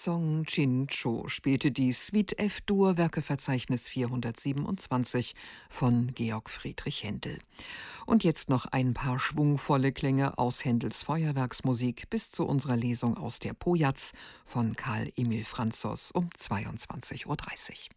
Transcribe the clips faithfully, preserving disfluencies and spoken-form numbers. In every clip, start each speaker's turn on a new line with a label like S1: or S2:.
S1: Song Chin-Cho spielte die Suite F-Dur, Werkeverzeichnis vierhundertsiebenundzwanzig von Georg Friedrich Händel. Und jetzt noch ein paar schwungvolle Klänge aus Händels Feuerwerksmusik bis zu unserer Lesung aus der Pojatz von Karl Emil Franzos um zweiundzwanzig Uhr dreißig.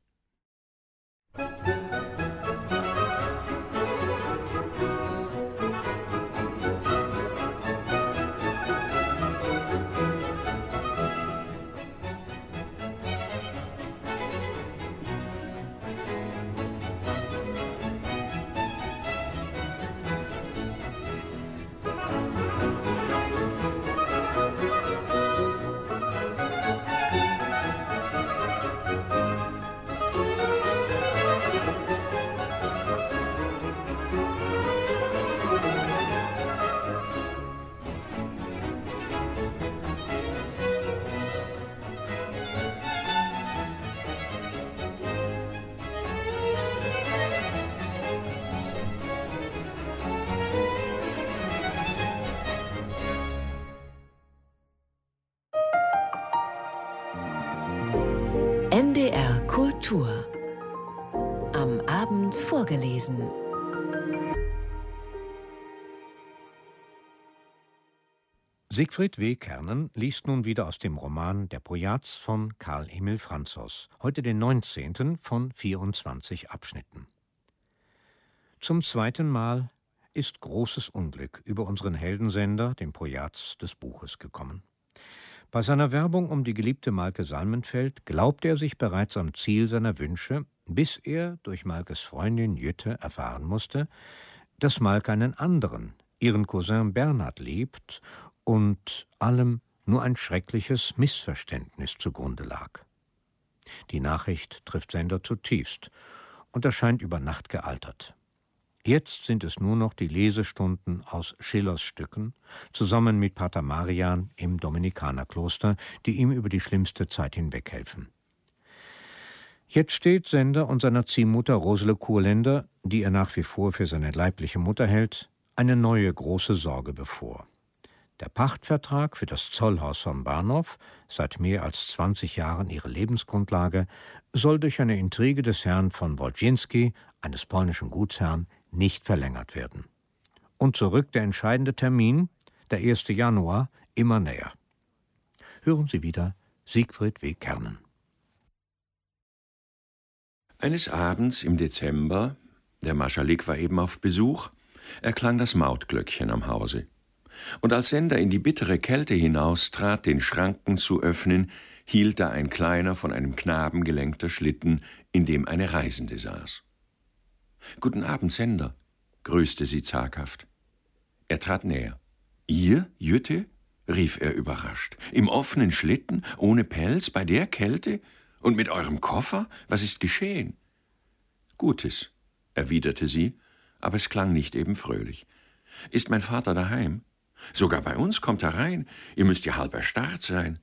S2: M D R Kultur. Am Abend vorgelesen.
S3: Siegfried W. Kernen liest nun wieder aus dem Roman Der Pojatz von Karl Emil Franzos, heute den neunzehnten von vierundzwanzig Abschnitten. Zum zweiten Mal ist großes Unglück über unseren Heldensender, den Pojatz des Buches, gekommen. Bei seiner Werbung um die geliebte Malke Salmenfeld glaubte er sich bereits am Ziel seiner Wünsche, bis er durch Malkes Freundin Jütte erfahren musste, dass Malke einen anderen, ihren Cousin Bernhard, liebt und allem nur ein schreckliches Missverständnis zugrunde lag. Die Nachricht trifft Sender zutiefst und erscheint über Nacht gealtert. Jetzt sind es nur noch die Lesestunden aus Schillers Stücken, zusammen mit Pater Marian im Dominikanerkloster, die ihm über die schlimmste Zeit hinweg helfen. Jetzt steht Sender und seiner Ziehmutter Rosele Kurländer, die er nach wie vor für seine leibliche Mutter hält, eine neue große Sorge bevor. Der Pachtvertrag für das Zollhaus vom Bahnhof, seit mehr als zwanzig Jahren ihre Lebensgrundlage, soll durch eine Intrige des Herrn von Wolczynski, eines polnischen Gutsherrn, nicht verlängert werden. Und so rückt der entscheidende Termin, der erste Januar, immer näher. Hören Sie wieder Siegfried W. Kernen.
S4: Eines Abends im Dezember, der Marschallik war eben auf Besuch, erklang das Mautglöckchen am Hause. Und als Sender in die bittere Kälte hinaustrat, den Schranken zu öffnen, hielt da ein kleiner, von einem Knaben gelenkter Schlitten, in dem eine Reisende saß. »Guten Abend, Sender«, grüßte sie zaghaft. Er trat näher. »Ihr, Jütte?« rief er überrascht. »Im offenen Schlitten, ohne Pelz, bei der Kälte? Und mit eurem Koffer? Was ist geschehen?« »Gutes«, erwiderte sie, aber es klang nicht eben fröhlich. »Ist mein Vater daheim?« »Sogar bei uns kommt er rein. Ihr müsst ja halb erstarrt sein.«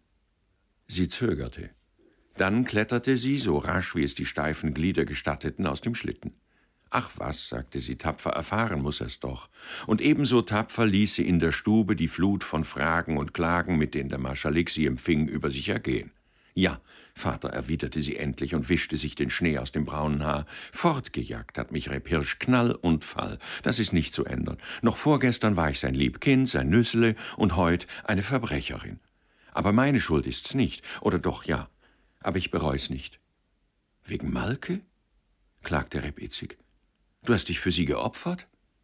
S4: Sie zögerte. Dann kletterte sie, so rasch wie es die steifen Glieder gestatteten, aus dem Schlitten. »Ach was«, sagte sie tapfer, »erfahren muß er's doch.« Und ebenso tapfer ließ sie in der Stube die Flut von Fragen und Klagen, mit denen der Marschallik sie empfing, über sich ergehen. »Ja, Vater«, erwiderte sie endlich und wischte sich den Schnee aus dem braunen Haar, »fortgejagt hat mich Reb Hirsch, Knall und Fall. Das ist nicht zu ändern. Noch vorgestern war ich sein lieb Kind, sein Nüssele und heut eine Verbrecherin. Aber meine Schuld ist's nicht. Oder doch, ja. Aber ich bereu's nicht.« »Wegen Malke?« klagte Reb Itzig. »Du hast dich für sie geopfert?«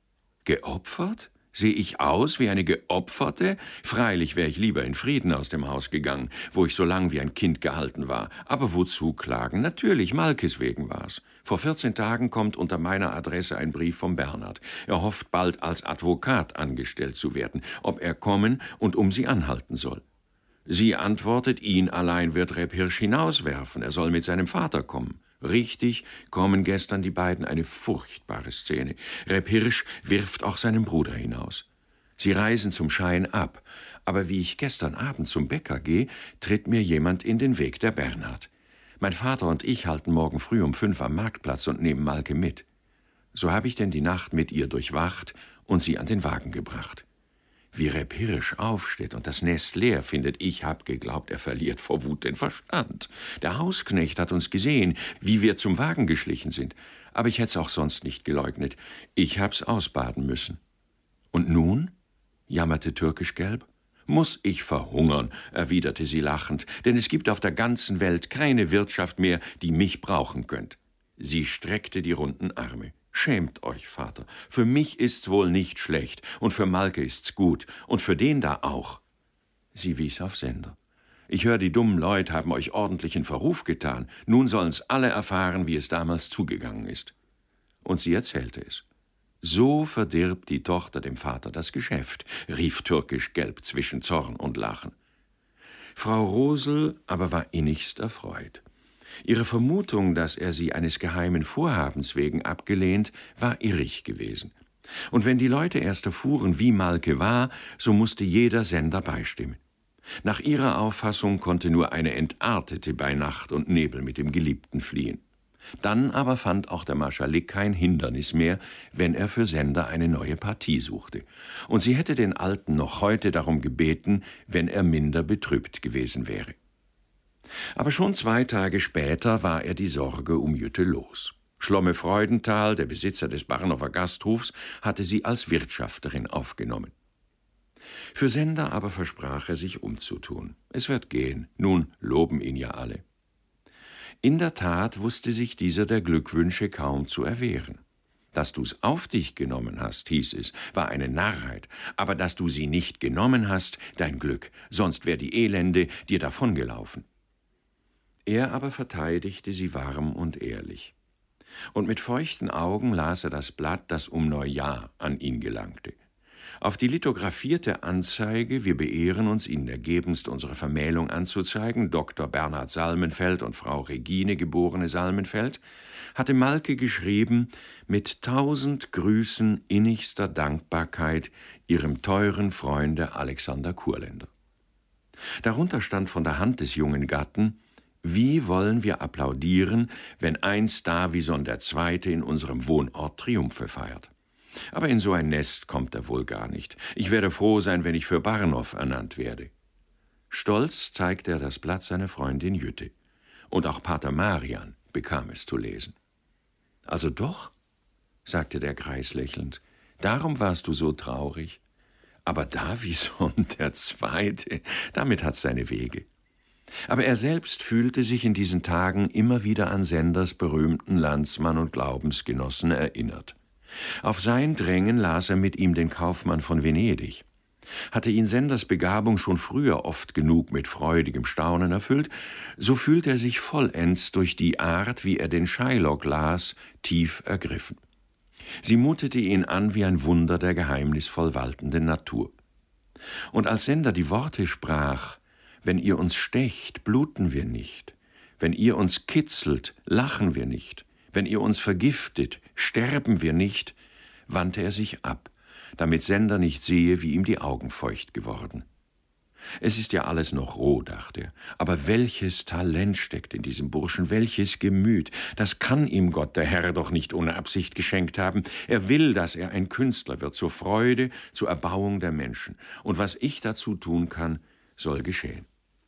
S4: »Geopfert? Sehe ich aus wie eine Geopferte? Freilich wäre ich lieber in Frieden aus dem Haus gegangen, wo ich so lang wie ein Kind gehalten war. Aber wozu klagen? Natürlich, Malkes wegen war's. Vor vierzehn Tagen kommt unter meiner Adresse ein Brief vom Bernhard. Er hofft bald als Advokat angestellt zu werden, ob er kommen und um sie anhalten soll. Sie antwortet, ihn allein wird Reb Hirsch hinauswerfen, er soll mit seinem Vater kommen. Richtig, kommen gestern die beiden, eine furchtbare Szene. Reb Hirsch wirft auch seinen Bruder hinaus. Sie reisen zum Schein ab, aber wie ich gestern Abend zum Bäcker gehe, tritt mir jemand in den Weg, der Bernhard. Mein Vater und ich halten morgen früh um fünf am Marktplatz und nehmen Malke mit. So habe ich denn die Nacht mit ihr durchwacht und sie an den Wagen gebracht. wie Reb Hirsch aufsteht und das Nest leer findet. Ich hab geglaubt, er verliert vor Wut den Verstand. Der Hausknecht hat uns gesehen, wie wir zum Wagen geschlichen sind. Aber ich hätt's auch sonst nicht geleugnet. Ich hab's ausbaden müssen. Und nun? Jammerte Türkisch-Gelb. Muss ich verhungern, erwiderte sie lachend, denn es gibt auf der ganzen Welt keine Wirtschaft mehr, die mich brauchen könnt. Sie streckte die runden Arme. Schämt euch, Vater. Für mich ist's wohl nicht schlecht, und für Malke ist's gut, und für den da auch. Sie wies auf Sender. Ich höre, die dummen Leute haben euch ordentlich in Verruf getan. Nun sollen's alle erfahren, wie es damals zugegangen ist. Und sie erzählte es. So verdirbt die Tochter dem Vater das Geschäft, rief Türkisch-Gelb zwischen Zorn und Lachen. Frau Rosel aber war innigst erfreut. Ihre Vermutung, dass er sie eines geheimen Vorhabens wegen abgelehnt, war irrig gewesen. Und wenn die Leute erst erfuhren, wie Malke war, so musste jeder Sender beistimmen. Nach ihrer Auffassung konnte nur eine Entartete bei Nacht und Nebel mit dem Geliebten fliehen. Dann aber fand auch der Marschallik kein Hindernis mehr, wenn er für Sender eine neue Partie suchte. Und sie hätte den Alten noch heute darum gebeten, wenn er minder betrübt gewesen wäre. Aber schon zwei Tage später war er die Sorge um Jütte los. Schlomme Freudenthal, der Besitzer des Barnower Gasthofs, hatte sie als Wirtschafterin aufgenommen. Für Sender aber versprach er sich umzutun. Es wird gehen, nun loben ihn ja alle. In der Tat wusste sich dieser der Glückwünsche kaum zu erwehren. Dass du's auf dich genommen hast, hieß es, war eine Narrheit, aber dass du sie nicht genommen hast, dein Glück, sonst wär die Elende dir davongelaufen. Er aber verteidigte sie warm und ehrlich. Und mit feuchten Augen las er das Blatt, das um Neujahr an ihn gelangte. Auf die lithografierte Anzeige, wir beehren uns, Ihnen ergebenst unsere Vermählung anzuzeigen, Doktor Bernhard Salmenfeld und Frau Regine, geborene Salmenfeld, hatte Malke geschrieben, mit tausend Grüßen innigster Dankbarkeit Ihrem teuren Freunde Alexander Kurländer. Darunter stand von der Hand des jungen Gatten: Wie wollen wir applaudieren, wenn einst Davison der Zweite in unserem Wohnort Triumphe feiert? Aber in so ein Nest kommt er wohl gar nicht. Ich werde froh sein, wenn ich für Barnow ernannt werde. Stolz zeigte er das Blatt seiner Freundin Jütte. Und auch Pater Marian bekam es zu lesen. »Also doch«, sagte der Greis lächelnd, »darum warst du so traurig. Aber Davison der Zweite, damit hat's seine Wege.« Aber er selbst fühlte sich in diesen Tagen immer wieder an Senders berühmten Landsmann und Glaubensgenossen erinnert. Auf sein Drängen las er mit ihm den Kaufmann von Venedig. Hatte ihn Senders Begabung schon früher oft genug mit freudigem Staunen erfüllt, so fühlte er sich vollends durch die Art, wie er den Shylock las, tief ergriffen. Sie mutete ihn an wie ein Wunder der geheimnisvoll waltenden Natur. Und als Sender die Worte sprach: »Wenn ihr uns stecht, bluten wir nicht. Wenn ihr uns kitzelt, lachen wir nicht. Wenn ihr uns vergiftet, sterben wir nicht«, wandte er sich ab, damit Sender nicht sehe, wie ihm die Augen feucht geworden. Es ist ja alles noch roh, dachte er, aber welches Talent steckt in diesem Burschen, welches Gemüt, das kann ihm Gott, der Herr, doch nicht ohne Absicht geschenkt haben. Er will, dass er ein Künstler wird, zur Freude, zur Erbauung der Menschen. Und was ich dazu tun kann, soll geschehen.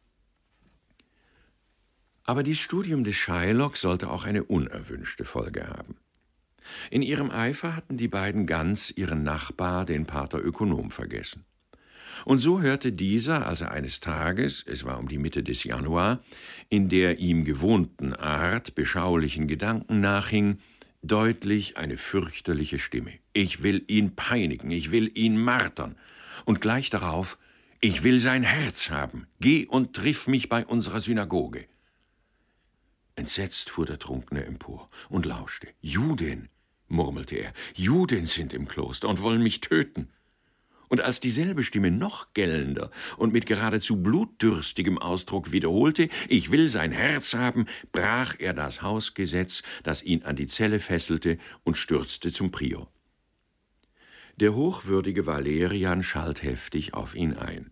S4: Aber dieses Studium des Shylock sollte auch eine unerwünschte Folge haben. In ihrem Eifer hatten die beiden ganz ihren Nachbar, den Pater Ökonom, vergessen. Und so hörte dieser, als er eines Tages, es war um die Mitte des Januar, in der ihm gewohnten Art beschaulichen Gedanken nachhing, deutlich eine fürchterliche Stimme. »Ich will ihn peinigen, ich will ihn martern.« Und gleich darauf: »Ich will sein Herz haben. Geh und triff mich bei unserer Synagoge.« Entsetzt fuhr der Trunkene empor und lauschte. »Juden«, murmelte er, »Juden sind im Kloster und wollen mich töten.« Und als dieselbe Stimme noch gellender und mit geradezu blutdürstigem Ausdruck wiederholte, »Ich will sein Herz haben«, brach er das Hausgesetz, das ihn an die Zelle fesselte, und stürzte zum Prior. Der hochwürdige Valerian schalt heftig auf ihn ein.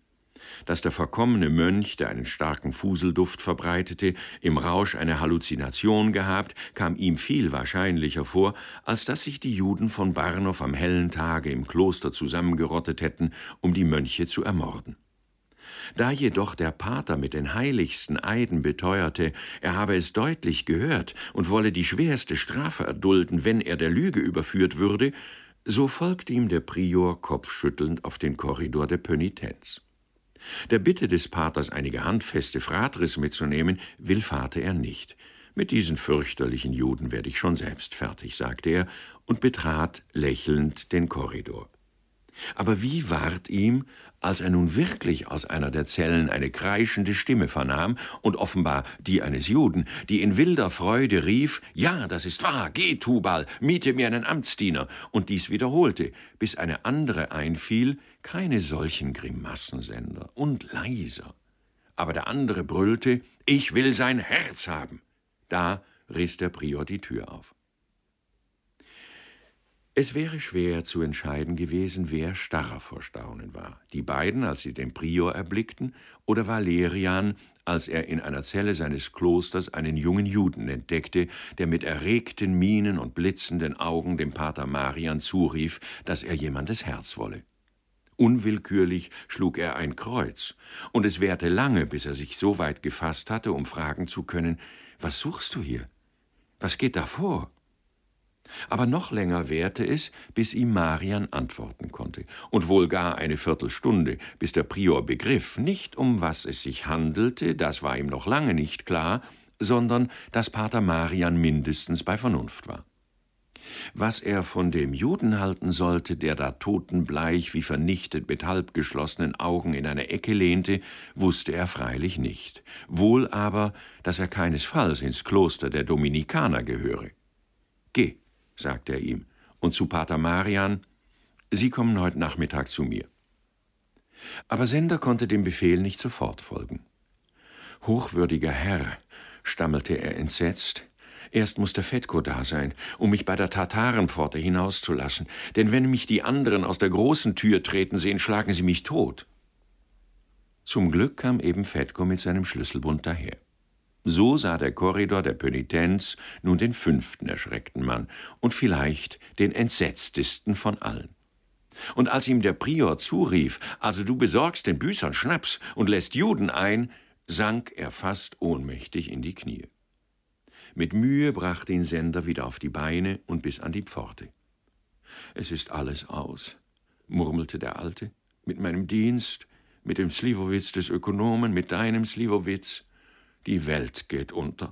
S4: Dass der verkommene Mönch, der einen starken Fuselduft verbreitete, im Rausch eine Halluzination gehabt, kam ihm viel wahrscheinlicher vor, als dass sich die Juden von Barnow am hellen Tage im Kloster zusammengerottet hätten, um die Mönche zu ermorden. Da jedoch der Pater mit den heiligsten Eiden beteuerte, er habe es deutlich gehört und wolle die schwerste Strafe erdulden, wenn er der Lüge überführt würde, so folgte ihm der Prior kopfschüttelnd auf den Korridor der Pönitenz. Der Bitte des Paters, einige handfeste Fratres mitzunehmen, willfahrte er nicht. Mit diesen fürchterlichen Juden werde ich schon selbst fertig, sagte er und betrat lächelnd den Korridor. Aber wie ward ihm, als er nun wirklich aus einer der Zellen eine kreischende Stimme vernahm, und offenbar die eines Juden, die in wilder Freude rief, »Ja, das ist wahr, geh, Tubal, miete mir einen Amtsdiener«, und dies wiederholte, bis eine andere einfiel, keine solchen Grimassensender und leiser. Aber der andere brüllte, »Ich will sein Herz haben«. Da riss der Prior die Tür auf. Es wäre schwer zu entscheiden gewesen, wer starrer vor Staunen war. Die beiden, als sie den Prior erblickten, oder Valerian, als er in einer Zelle seines Klosters einen jungen Juden entdeckte, der mit erregten Mienen und blitzenden Augen dem Pater Marian zurief, dass er jemandes Herz wolle. Unwillkürlich schlug er ein Kreuz, und es währte lange, bis er sich so weit gefasst hatte, um fragen zu können, »Was suchst du hier? Was geht da vor?« Aber noch länger währte es, bis ihm Marian antworten konnte, und wohl gar eine Viertelstunde, bis der Prior begriff, nicht um was es sich handelte, das war ihm noch lange nicht klar, sondern dass Pater Marian mindestens bei Vernunft war. Was er von dem Juden halten sollte, der da totenbleich wie vernichtet mit halbgeschlossenen Augen in eine Ecke lehnte, wusste er freilich nicht, wohl aber, dass er keinesfalls ins Kloster der Dominikaner gehöre. »Geh«, sagte er ihm, und zu Pater Marian, »Sie kommen heute Nachmittag zu mir.« Aber Sender konnte dem Befehl nicht sofort folgen. »Hochwürdiger Herr«, stammelte er entsetzt, »erst muß der Fetko da sein, um mich bei der Tatarenpforte hinauszulassen, denn wenn mich die anderen aus der großen Tür treten sehen, schlagen sie mich tot.« Zum Glück kam eben Fetko mit seinem Schlüsselbund daher. So sah der Korridor der Pönitenz nun den fünften erschreckten Mann und vielleicht den entsetztesten von allen. Und als ihm der Prior zurief, »Also du besorgst den Büßern Schnaps und lässt Juden ein«, sank er fast ohnmächtig in die Knie. Mit Mühe brachte ihn Sender wieder auf die Beine und bis an die Pforte. »Es ist alles aus«, murmelte der Alte, »mit meinem Dienst, mit dem Slivovitz des Ökonomen, mit deinem Slivovitz. Die Welt geht unter.«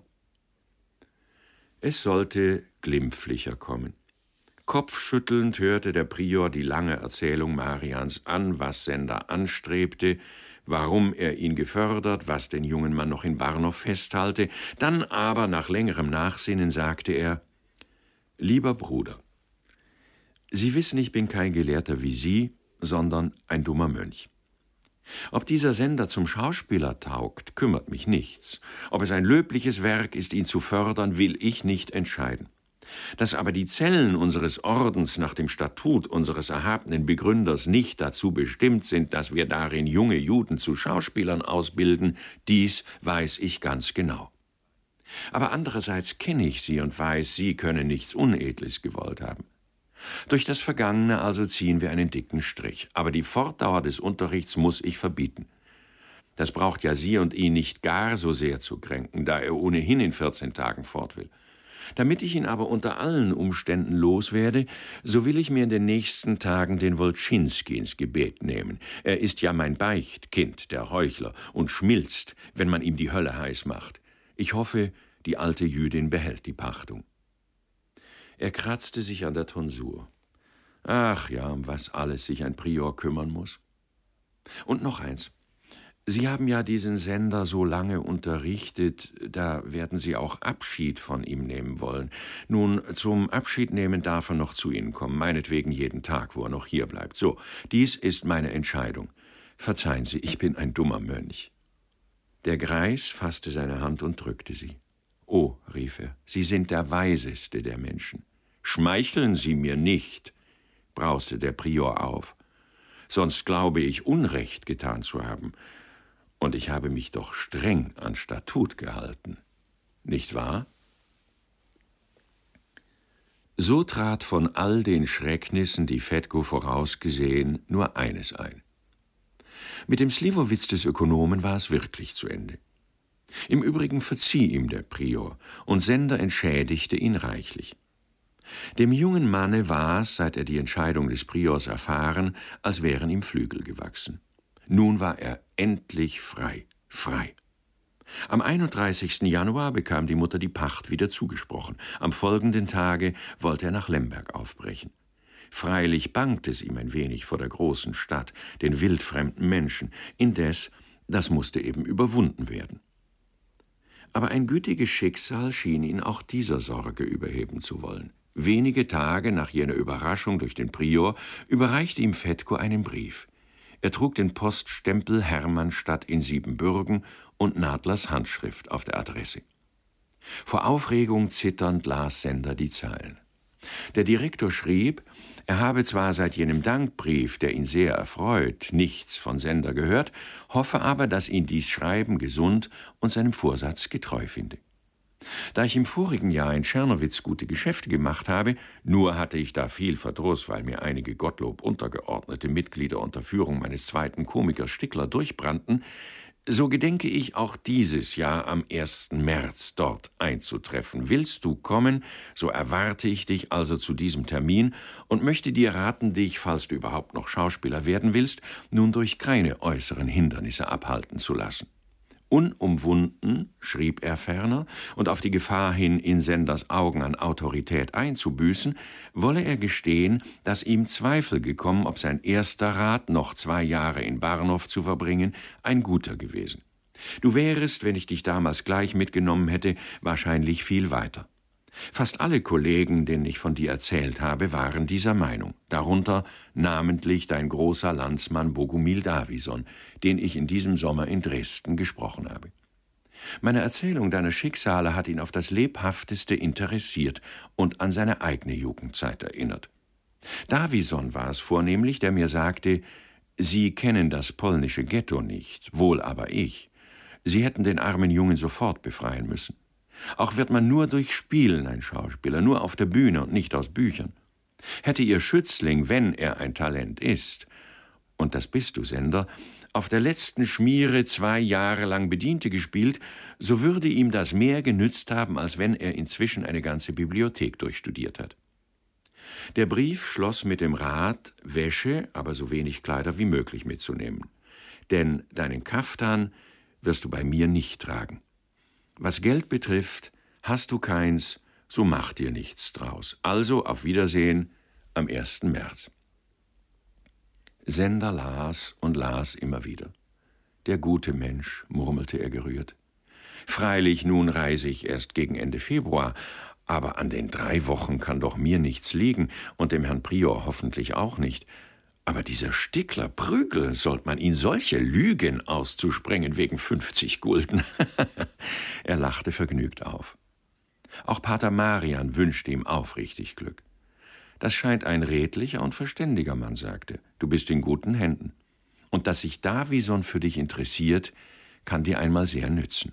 S4: Es sollte glimpflicher kommen. Kopfschüttelnd hörte der Prior die lange Erzählung Marians an, was Sender anstrebte, warum er ihn gefördert, was den jungen Mann noch in Barnow festhalte. Dann aber, nach längerem Nachsinnen, sagte er, »Lieber Bruder, Sie wissen, ich bin kein Gelehrter wie Sie, sondern ein dummer Mönch. Ob dieser Sender zum Schauspieler taugt, kümmert mich nichts. Ob es ein löbliches Werk ist, ihn zu fördern, will ich nicht entscheiden. Dass aber die Zellen unseres Ordens nach dem Statut unseres erhabenen Begründers nicht dazu bestimmt sind, dass wir darin junge Juden zu Schauspielern ausbilden, dies weiß ich ganz genau. Aber andererseits kenne ich Sie und weiß, Sie können nichts Unedles gewollt haben. Durch das Vergangene also ziehen wir einen dicken Strich, aber die Fortdauer des Unterrichts muss ich verbieten. Das braucht ja Sie und ihn nicht gar so sehr zu kränken, da er ohnehin in vierzehn Tagen fort will. Damit ich ihn aber unter allen Umständen loswerde, so will ich mir in den nächsten Tagen den Wolczynski ins Gebet nehmen. Er ist ja mein Beichtkind, der Heuchler, und schmilzt, wenn man ihm die Hölle heiß macht. Ich hoffe, die alte Jüdin behält die Pachtung.« Er kratzte sich an der Tonsur. Ach ja, um was alles sich ein Prior kümmern muss. Und noch eins. Sie haben ja diesen Sender so lange unterrichtet, da werden Sie auch Abschied von ihm nehmen wollen. Nun, zum Abschiednehmen darf er noch zu Ihnen kommen, meinetwegen jeden Tag, wo er noch hier bleibt. So, dies ist meine Entscheidung. Verzeihen Sie, ich bin ein dummer Mönch. Der Greis fasste seine Hand und drückte sie. »Oh«, rief er, »Sie sind der Weiseste der Menschen. Schmeicheln Sie mir nicht«, brauste der Prior auf, sonst glaube ich, Unrecht getan zu haben. Und ich habe mich doch streng an Statut gehalten. Nicht wahr? So trat von all den Schrecknissen, die Fedko vorausgesehen, nur eines ein. Mit dem Slivovitz des Ökonomen war es wirklich zu Ende. Im Übrigen verzieh ihm der Prior, und Sender entschädigte ihn reichlich. Dem jungen Manne war es, seit er die Entscheidung des Priors erfahren, als wären ihm Flügel gewachsen. Nun war er endlich frei, frei. Am einunddreißigsten Januar bekam die Mutter die Pacht wieder zugesprochen. Am folgenden Tage wollte er nach Lemberg aufbrechen. Freilich bangte es ihm ein wenig vor der großen Stadt, den wildfremden Menschen. Indes, das musste eben überwunden werden. Aber ein gütiges Schicksal schien ihn auch dieser Sorge überheben zu wollen. Wenige Tage nach jener Überraschung durch den Prior überreichte ihm Fedko einen Brief. Er trug den Poststempel Hermannstadt in Siebenbürgen und Nadlers Handschrift auf der Adresse. Vor Aufregung zitternd las Sender die Zeilen. Der Direktor schrieb, er habe zwar seit jenem Dankbrief, der ihn sehr erfreut, nichts von Sender gehört, hoffe aber, dass ihn dies Schreiben gesund und seinem Vorsatz getreu finde. Da ich im vorigen Jahr in Czernowitz gute Geschäfte gemacht habe, nur hatte ich da viel Verdruss, weil mir einige Gottlob untergeordnete Mitglieder unter Führung meines zweiten Komikers Stickler durchbrannten, so gedenke ich auch dieses Jahr am ersten März dort einzutreffen. Willst du kommen, so erwarte ich dich also zu diesem Termin und möchte dir raten, dich, falls du überhaupt noch Schauspieler werden willst, nun durch keine äußeren Hindernisse abhalten zu lassen. Unumwunden, schrieb er ferner, und auf die Gefahr hin, in Senders Augen an Autorität einzubüßen, wolle er gestehen, dass ihm Zweifel gekommen, ob sein erster Rat, noch zwei Jahre in Barnow zu verbringen, ein guter gewesen. Du wärest, wenn ich dich damals gleich mitgenommen hätte, wahrscheinlich viel weiter. Fast alle Kollegen, denen ich von dir erzählt habe, waren dieser Meinung, darunter namentlich dein großer Landsmann Bogumil Davison, den ich in diesem Sommer in Dresden gesprochen habe. Meine Erzählung deiner Schicksale hat ihn auf das Lebhafteste interessiert und an seine eigene Jugendzeit erinnert. Davison war es vornehmlich, der mir sagte, Sie kennen das polnische Ghetto nicht, wohl aber ich. Sie hätten den armen Jungen sofort befreien müssen. Auch wird man nur durch Spielen ein Schauspieler, nur auf der Bühne und nicht aus Büchern. Hätte Ihr Schützling, wenn er ein Talent ist, und das bist du, Sender, auf der letzten Schmiere zwei Jahre lang Bediente gespielt, so würde ihm das mehr genützt haben, als wenn er inzwischen eine ganze Bibliothek durchstudiert hat. Der Brief schloss mit dem Rat, Wäsche, aber so wenig Kleider wie möglich mitzunehmen. Denn deinen Kaftan wirst du bei mir nicht tragen. Was Geld betrifft, hast du keins, so mach dir nichts draus. Also auf Wiedersehen am ersten März. Sender las und las immer wieder. Der gute Mensch, murmelte er gerührt. Freilich, nun reise ich erst gegen Ende Februar, aber an den drei Wochen kann doch mir nichts liegen und dem Herrn Prior hoffentlich auch nicht. Aber dieser Stickler prügeln, sollte man ihn solche Lügen auszusprengen wegen fünfzig Gulden. Er lachte vergnügt auf. Auch Pater Marian wünschte ihm aufrichtig Glück. Das scheint ein redlicher und verständiger Mann, sagte. Du bist in guten Händen. Und dass sich Davison für dich interessiert, kann dir einmal sehr nützen.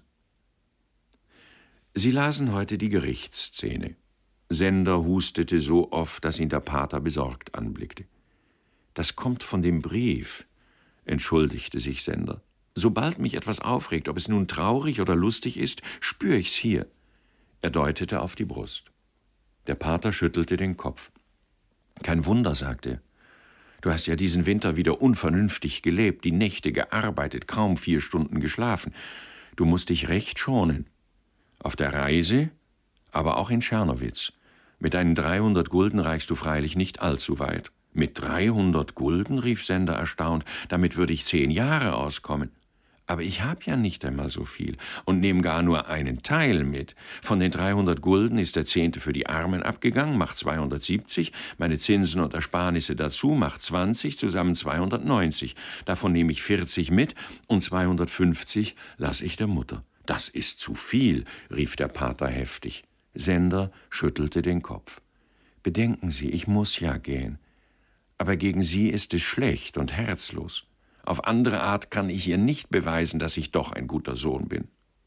S4: Sie lasen heute die Gerichtsszene. Sender hustete so oft, dass ihn der Pater besorgt anblickte. Das kommt von dem Brief, entschuldigte sich Sender. Sobald mich etwas aufregt, ob es nun traurig oder lustig ist, spür ich's hier. Er deutete auf die Brust. Der Pater schüttelte den Kopf. Kein Wunder, sagte er. Du hast ja diesen Winter wieder unvernünftig gelebt, die Nächte gearbeitet, kaum vier Stunden geschlafen. Du musst dich recht schonen. Auf der Reise, aber auch in Czernowitz. Mit deinen dreihundert Gulden reichst du freilich nicht allzu weit. Mit dreihundert Gulden, rief Sender erstaunt, damit würde ich zehn Jahre auskommen. Aber ich habe ja nicht einmal so viel und nehme gar nur einen Teil mit. Von den dreihundert Gulden ist der Zehnte für die Armen abgegangen, macht zweihundertsiebzig, meine Zinsen und Ersparnisse dazu, macht zwanzig, zusammen zweihundertneunzig. Davon nehme ich vierzig mit und zweihundertfünfzig lasse ich der Mutter. Das ist zu viel, rief der Pater heftig. Sender schüttelte den Kopf. Bedenken Sie, ich muss ja gehen. aber gegen sie ist es schlecht und herzlos. Auf andere Art kann ich ihr nicht beweisen, dass ich doch ein guter Sohn bin.«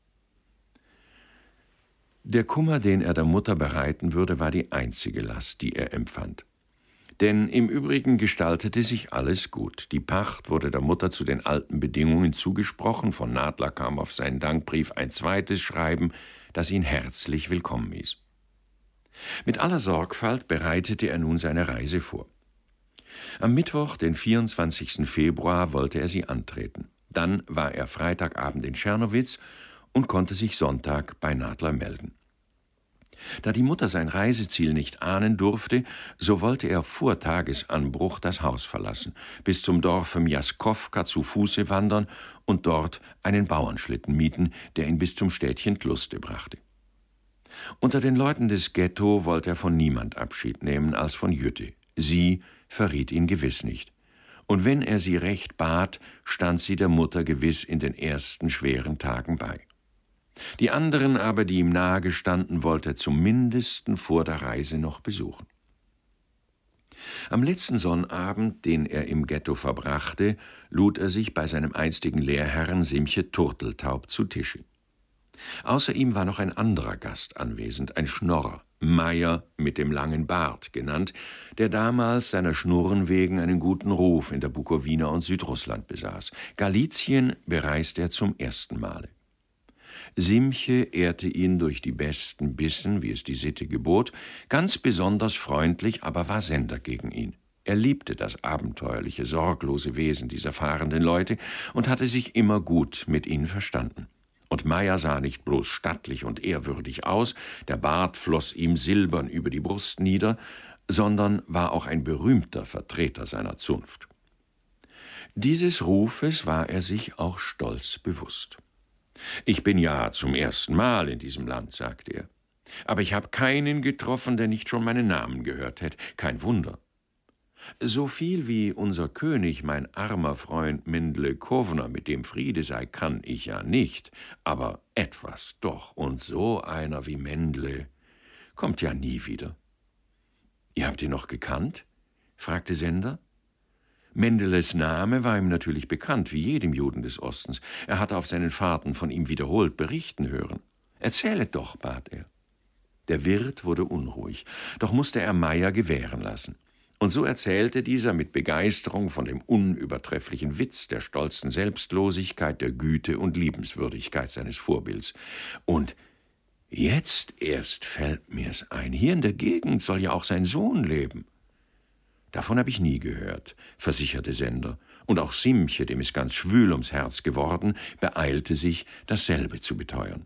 S4: Der Kummer, den er der Mutter bereiten würde, war die einzige Last, die er empfand. Denn im Übrigen gestaltete sich alles gut. Die Pacht wurde der Mutter zu den alten Bedingungen zugesprochen. Von Nadler kam auf seinen Dankbrief ein zweites Schreiben, das ihn herzlich willkommen hieß. Mit aller Sorgfalt bereitete er nun seine Reise vor. Am Mittwoch, den vierundzwanzigsten Februar, wollte er sie antreten. Dann war er Freitagabend in Czernowitz und konnte sich Sonntag bei Nadler melden. Da die Mutter sein Reiseziel nicht ahnen durfte, so wollte er vor Tagesanbruch das Haus verlassen, bis zum Dorfe Mjaskowka zu Fuße wandern und dort einen Bauernschlitten mieten, der ihn bis zum Städtchen Tluste brachte. Unter den Leuten des Ghetto wollte er von niemand Abschied nehmen als von Jütte. Sie verriet ihn gewiss nicht. Und wenn er sie recht bat, stand sie der Mutter gewiss in den ersten schweren Tagen bei. Die anderen aber, die ihm nahe gestanden, wollte er zum Mindesten vor der Reise noch besuchen. Am letzten Sonnabend, den er im Ghetto verbrachte, lud er sich bei seinem einstigen Lehrherrn Simche Turteltaub zu Tische. Außer ihm war noch ein anderer Gast anwesend, ein Schnorrer, Meyer mit dem langen Bart genannt, der damals seiner Schnurren wegen einen guten Ruf in der Bukowina und Südrussland besaß. Galizien bereiste er zum ersten Male. Simche ehrte ihn durch die besten Bissen, wie es die Sitte gebot, ganz besonders freundlich, aber war Sender gegen ihn. Er liebte das abenteuerliche, sorglose Wesen dieser fahrenden Leute und hatte sich immer gut mit ihnen verstanden. Und Meyer sah nicht bloß stattlich und ehrwürdig aus, der Bart floss ihm silbern über die Brust nieder, sondern war auch ein berühmter Vertreter seiner Zunft. Dieses Rufes war er sich auch stolz bewusst. »Ich bin ja zum ersten Mal in diesem Land«, sagte er, »aber ich habe keinen getroffen, der nicht schon meinen Namen gehört hätte. Kein Wunder. So viel wie unser König, mein armer Freund Mendele Kowner, mit dem Friede sei, kann ich ja nicht, aber etwas doch, und so einer wie Mendele kommt ja nie wieder.« »Ihr habt ihn noch gekannt?« fragte Sender. Mendeles Name war ihm natürlich bekannt, wie jedem Juden des Ostens. Er hatte auf seinen Fahrten von ihm wiederholt berichten hören. »Erzählet doch«, bat er. Der Wirt wurde unruhig, doch musste er Meyer gewähren lassen. Und so erzählte dieser mit Begeisterung von dem unübertrefflichen Witz, der stolzen Selbstlosigkeit, der Güte und Liebenswürdigkeit seines Vorbilds. »Und jetzt erst fällt mir's ein, hier in der Gegend soll ja auch sein Sohn leben.« »Davon habe ich nie gehört«, versicherte Sender, und auch Simche, dem ist ganz schwül ums Herz geworden, beeilte sich, dasselbe zu beteuern.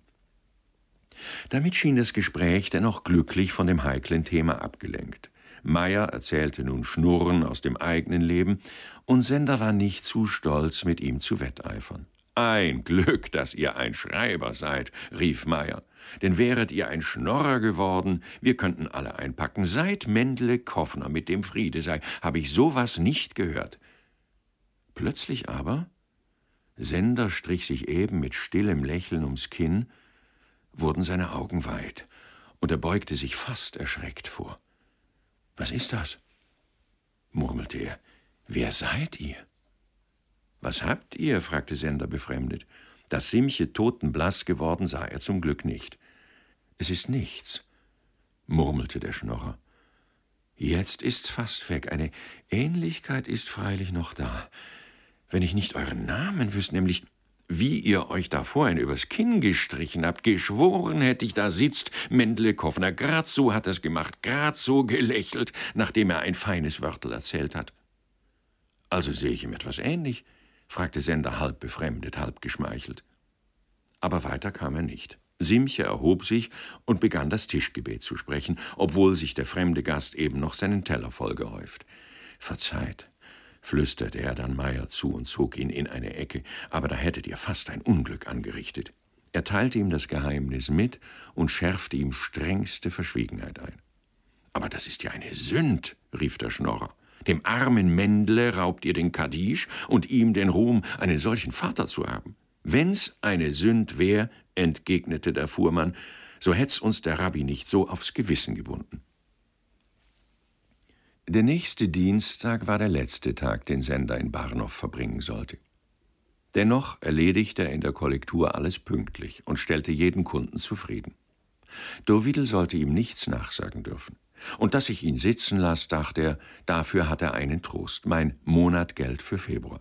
S4: Damit schien das Gespräch dennoch glücklich von dem heiklen Thema abgelenkt. Meyer erzählte nun Schnurren aus dem eigenen Leben, und Sender war nicht zu stolz, mit ihm zu wetteifern. »Ein Glück, dass ihr ein Schreiber seid«, rief Meyer, »denn wäret ihr ein Schnorrer geworden, wir könnten alle einpacken. Seit Mendele Kowner mit dem Friede sei, habe ich sowas nicht gehört.« Plötzlich aber, Sender strich sich eben mit stillem Lächeln ums Kinn, wurden seine Augen weit, und er beugte sich fast erschreckt vor. »Was ist das?« murmelte er. »Wer seid ihr?« »Was habt ihr?« fragte Sender befremdet. Dass Simche totenblass geworden, sah er zum Glück nicht. »Es ist nichts«, murmelte der Schnorrer. »Jetzt ist's fast weg. Eine Ähnlichkeit ist freilich noch da. Wenn ich nicht euren Namen wüsste, nämlich wie ihr euch da vorhin übers Kinn gestrichen habt, geschworen hätte ich, da sitzt Mendele Kowner. Grad so hat er's gemacht, grad so gelächelt, nachdem er ein feines Wörtel erzählt hat.« »Also sehe ich ihm etwas ähnlich?« fragte Sender halb befremdet, halb geschmeichelt. Aber weiter kam er nicht. Simche erhob sich und begann das Tischgebet zu sprechen, obwohl sich der fremde Gast eben noch seinen Teller vollgehäuft. »Verzeiht«, flüsterte er dann Meyer zu und zog ihn in eine Ecke, »aber da hättet ihr fast ein Unglück angerichtet.« Er teilte ihm das Geheimnis mit und schärfte ihm strengste Verschwiegenheit ein. »Aber das ist ja eine Sünd«, rief der Schnorrer. »Dem armen Mendele raubt ihr den Kadisch und ihm den Ruhm, einen solchen Vater zu haben. Wenn's eine Sünd wär«, entgegnete der Fuhrmann, »so hätt's uns der Rabbi nicht so aufs Gewissen gebunden.« Der nächste Dienstag war der letzte Tag, den Sender in Barnow verbringen sollte. Dennoch erledigte er in der Kollektur alles pünktlich und stellte jeden Kunden zufrieden. Dovidel sollte ihm nichts nachsagen dürfen. Und dass ich ihn sitzen lasse, dachte er, dafür hat er einen Trost, mein Monatgeld für Februar.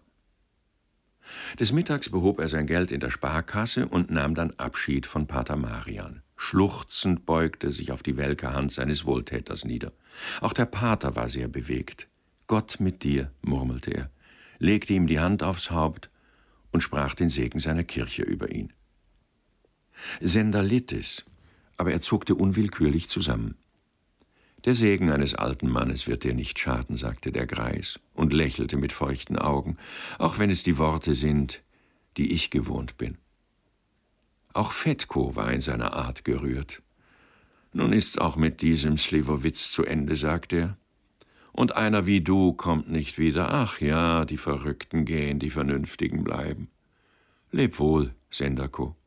S4: Des Mittags behob er sein Geld in der Sparkasse und nahm dann Abschied von Pater Marian. Schluchzend beugte er sich auf die welke Hand seines Wohltäters nieder. Auch der Pater war sehr bewegt. »Gott mit dir«, murmelte er, legte ihm die Hand aufs Haupt und sprach den Segen seiner Kirche über ihn. Sender litt es, aber er zuckte unwillkürlich zusammen. »Der Segen eines alten Mannes wird dir nicht schaden«, sagte der Greis und lächelte mit feuchten Augen, auch wenn es die Worte sind, die ich gewohnt bin. Auch Fetko war in seiner Art gerührt. »Nun ist's auch mit diesem Slivovitz zu Ende«, sagte er. »Und einer wie du kommt nicht wieder. Ach ja, die Verrückten gehen, die Vernünftigen bleiben. Leb wohl, Sendako.«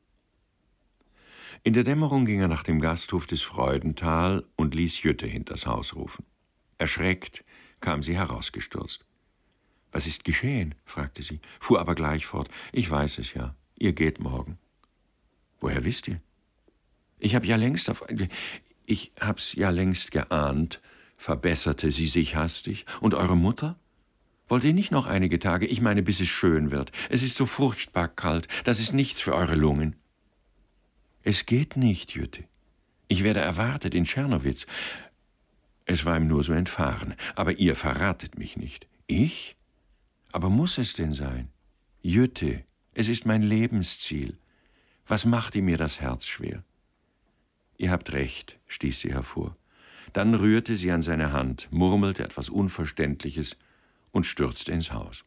S4: In der Dämmerung ging er nach dem Gasthof des Freudenthal und ließ Jütte hinters Haus rufen. Erschreckt kam sie herausgestürzt. »Was ist geschehen?« fragte sie, fuhr aber gleich fort. »Ich weiß es ja. Ihr geht morgen.« »Woher wisst ihr?« »Ich hab ja längst auf... Ich hab's ja längst geahnt«, verbesserte sie sich hastig. »Und eure Mutter? Wollt ihr nicht noch einige Tage? Ich meine, bis es schön wird. Es ist so furchtbar kalt. Das ist nichts für eure Lungen.« »Es geht nicht, Jütte. Ich werde erwartet in Tschernowitz.« Es war ihm nur so entfahren. »Aber ihr verratet mich nicht.« »Ich? Aber muss es denn sein? Jütte, es ist mein Lebensziel. Was macht ihr mir das Herz schwer?« »Ihr habt recht«, stieß sie hervor. Dann rührte sie an seine Hand, murmelte etwas Unverständliches und stürzte ins Haus.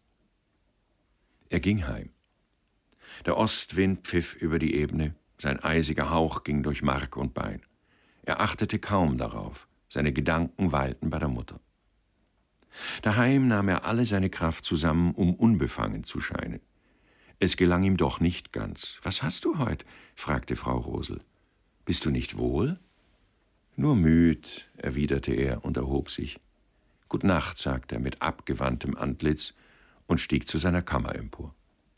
S4: Er ging heim. Der Ostwind pfiff über die Ebene, sein eisiger Hauch ging durch Mark und Bein. Er achtete kaum darauf, seine Gedanken weilten bei der Mutter. Daheim nahm er alle seine Kraft zusammen, um unbefangen zu scheinen. Es gelang ihm doch nicht ganz. »Was hast du heut?« fragte Frau Rosel. »Bist du nicht wohl?« »Nur müd«, erwiderte er und erhob sich. »Gut Nacht«, sagte er mit abgewandtem Antlitz und stieg zu seiner Kammer empor.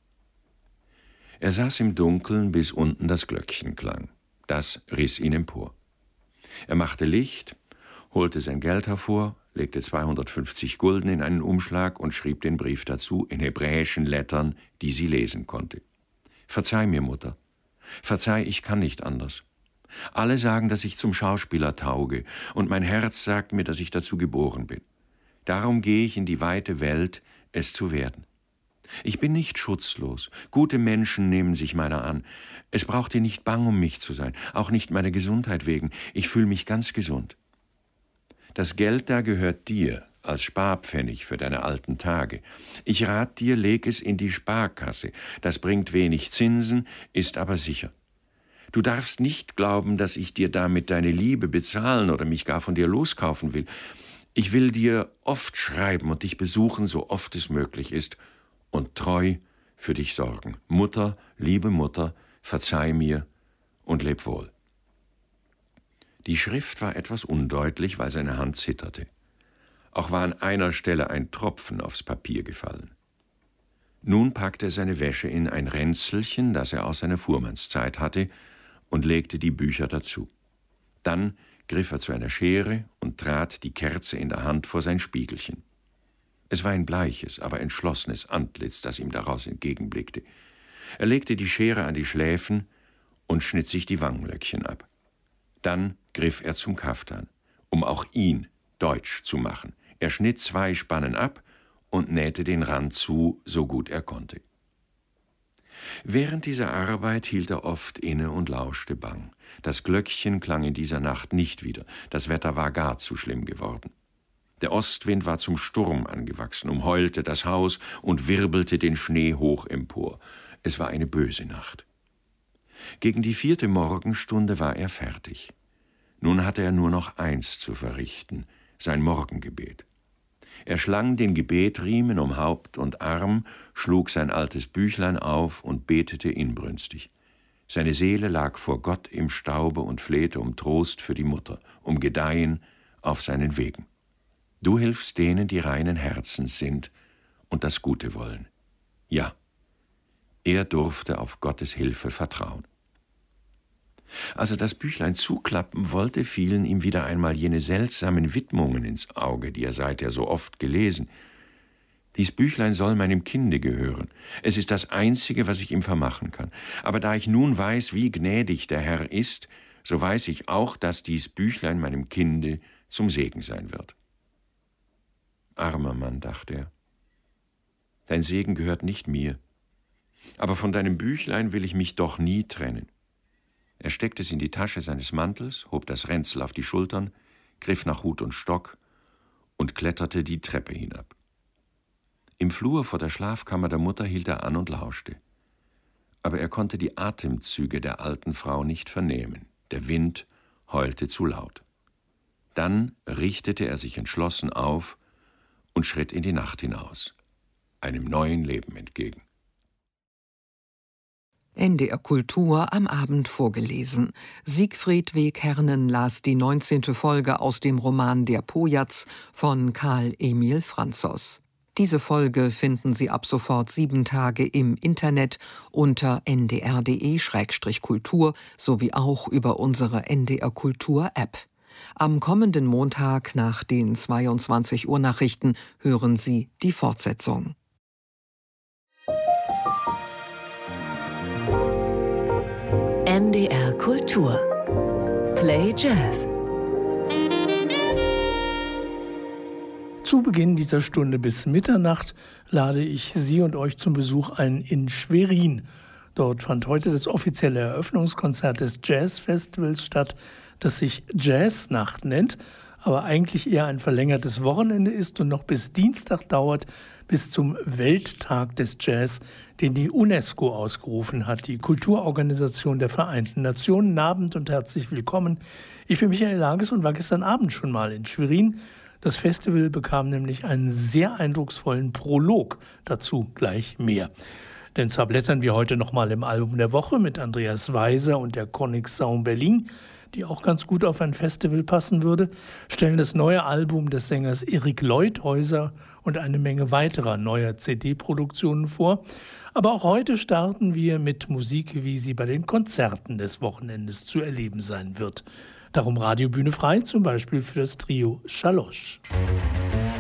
S4: Er saß im Dunkeln, bis unten das Glöckchen klang. Das riss ihn empor. Er machte Licht, holte sein Geld hervor, legte zweihundertfünfzig Gulden in einen Umschlag und schrieb den Brief dazu in hebräischen Lettern, die sie lesen konnte. »Verzeih mir, Mutter. Verzeih, ich kann nicht anders. Alle sagen, dass ich zum Schauspieler tauge, und mein Herz sagt mir, dass ich dazu geboren bin. Darum gehe ich in die weite Welt, es zu werden. Ich bin nicht schutzlos. Gute Menschen nehmen sich meiner an. Es braucht dir nicht bang um mich zu sein, auch nicht meiner Gesundheit wegen. Ich fühle mich ganz gesund. Das Geld da gehört dir, als Sparpfennig für deine alten Tage. Ich rat dir, leg es in die Sparkasse. Das bringt wenig Zinsen, ist aber sicher. Du darfst nicht glauben, dass ich dir damit deine Liebe bezahlen oder mich gar von dir loskaufen will. Ich will dir oft schreiben und dich besuchen, so oft es möglich ist, und treu für dich sorgen. Mutter, liebe Mutter, verzeih mir und leb wohl.« Die Schrift war etwas undeutlich, weil seine Hand zitterte. Auch war an einer Stelle ein Tropfen aufs Papier gefallen. Nun packte er seine Wäsche in ein Ränzelchen, das er aus seiner Fuhrmannszeit hatte, und legte die Bücher dazu. Dann griff er zu einer Schere und trat, die Kerze in der Hand, vor sein Spiegelchen. Es war ein bleiches, aber entschlossenes Antlitz, das ihm daraus entgegenblickte. Er legte die Schere an die Schläfen und schnitt sich die Wangenlöckchen ab. Dann griff er zum Kaftan, um auch ihn deutsch zu machen. Er schnitt zwei Spannen ab und nähte den Rand zu, so gut er konnte. Während dieser Arbeit hielt er oft inne und lauschte bang. Das Glöckchen klang in dieser Nacht nicht wieder. Das Wetter war gar zu schlimm geworden. Der Ostwind war zum Sturm angewachsen, umheulte das Haus und wirbelte den Schnee hoch empor. Es war eine böse Nacht. Gegen die vierte Morgenstunde war er fertig. Nun hatte er nur noch eins zu verrichten, sein Morgengebet. Er schlang den Gebetriemen um Haupt und Arm, schlug sein altes Büchlein auf und betete inbrünstig. Seine Seele lag vor Gott im Staube und flehte um Trost für die Mutter, um Gedeihen auf seinen Wegen. Du hilfst denen, die reinen Herzens sind und das Gute wollen. Ja, er durfte auf Gottes Hilfe vertrauen. Als er das Büchlein zuklappen wollte, fielen ihm wieder einmal jene seltsamen Widmungen ins Auge, die er seither so oft gelesen. Dies Büchlein soll meinem Kinde gehören. Es ist das Einzige, was ich ihm vermachen kann. Aber da ich nun weiß, wie gnädig der Herr ist, so weiß ich auch, dass dies Büchlein meinem Kinde zum Segen sein wird. Armer Mann, dachte er, dein Segen gehört nicht mir, aber von deinem Büchlein will ich mich doch nie trennen. Er steckte es in die Tasche seines Mantels, hob das Ränzel auf die Schultern, griff nach Hut und Stock und kletterte die Treppe hinab. Im Flur vor der Schlafkammer der Mutter hielt er an und lauschte. Aber er konnte die Atemzüge der alten Frau nicht vernehmen. Der Wind heulte zu laut. Dann richtete er sich entschlossen auf und schritt in die Nacht hinaus, einem neuen Leben entgegen.
S1: N D R Kultur am Abend vorgelesen. Siegfried W. Kernen las die neunzehnte Folge aus dem Roman Der Pojatz von Karl Emil Franzos. Diese Folge finden Sie ab sofort sieben Tage im Internet unter n d r punkt d e slash kultur sowie auch über unsere N D R Kultur App. Am kommenden Montag nach den zweiundzwanzig Uhr Nachrichten hören Sie die Fortsetzung.
S2: N D R Kultur. Play Jazz.
S5: Zu Beginn dieser Stunde bis Mitternacht lade ich Sie und euch zum Besuch ein in Schwerin. Dort fand heute das offizielle Eröffnungskonzert des Jazzfestivals statt, das sich Jazznacht nennt, aber eigentlich eher ein verlängertes Wochenende ist und noch bis Dienstag dauert, bis zum Welttag des Jazz, den die UNESCO ausgerufen hat, die Kulturorganisation der Vereinten Nationen. Abend und herzlich willkommen. Ich bin Michael Lages und war gestern Abend schon mal in Schwerin. Das Festival bekam nämlich einen sehr eindrucksvollen Prolog, dazu gleich mehr. Denn zwar blättern wir heute nochmal im Album der Woche mit Andreas Weiser und der Connexion Berlin, die auch ganz gut auf ein Festival passen würde, stellen das neue Album des Sängers Erik Leuthäuser und eine Menge weiterer neuer C D-Produktionen vor. Aber auch heute starten wir mit Musik, wie sie bei den Konzerten des Wochenendes zu erleben sein wird. Darum Radiobühne frei, zum Beispiel für das Trio Schalosch.